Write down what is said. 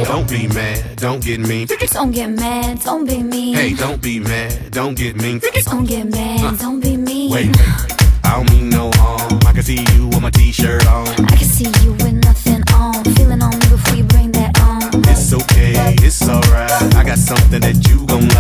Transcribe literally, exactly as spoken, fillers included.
Don't be mad, don't get mean. Don't get mad, don't be mean. Hey, don't be mad, don't get mean. Don't get mad, uh, don't be mean. Wait, wait, I don't mean no harm. I can see you with my t-shirt on. I can see you with nothing on. Feeling on me before you bring that on. It's okay, it's alright. I got something that you gon'